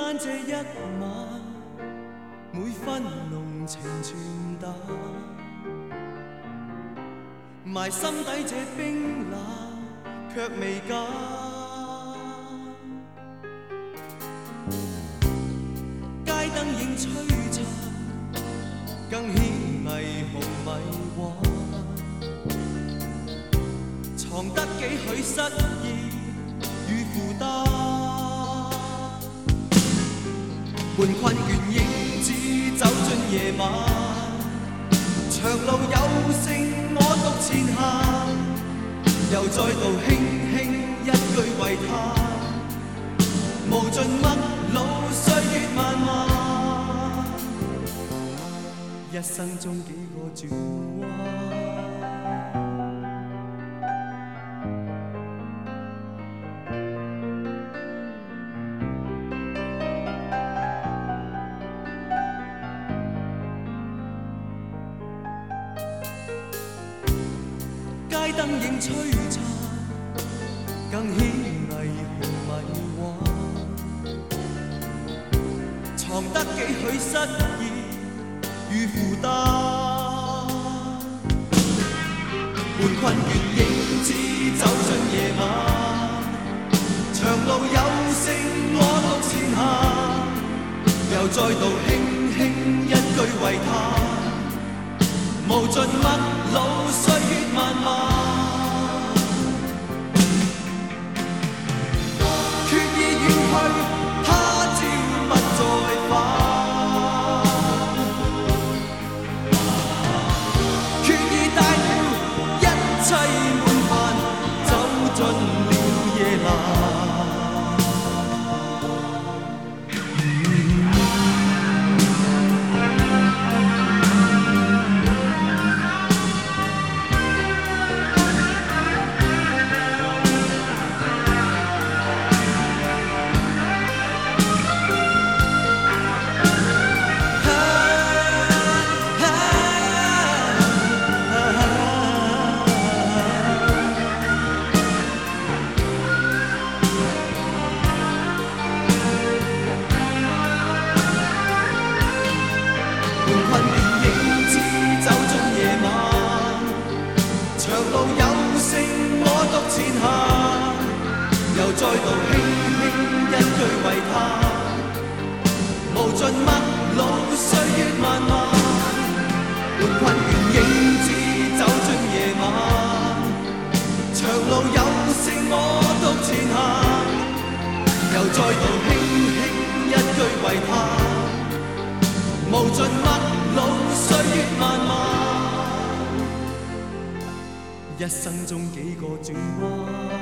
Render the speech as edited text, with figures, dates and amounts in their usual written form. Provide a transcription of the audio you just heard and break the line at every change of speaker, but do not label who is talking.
間這一晚，每分濃情傳達，埋心底這冰冷卻未減。街燈影璀璨，更顯霓虹迷幻，藏得幾許失意與負擔。半困倦影子走進夜晚，長路有剩我獨前行，又再度輕輕一句為他，無盡陌路歲月漫漫，一生中幾個轉彎。街燈影璀璨，更顯霓虹迷幻，藏得幾許失意與負擔。半困倦影子走進夜晚，長路有剩我獨前行，又再度輕輕一句為他，無盡陌路歲月漫漫。再度輕輕一句為他，無盡陌路歲月漫漫。半困倦影子走進夜晚，長路有剩我獨前行，又再度輕輕一句為他，無盡陌路歲月漫漫，一生中幾個轉彎。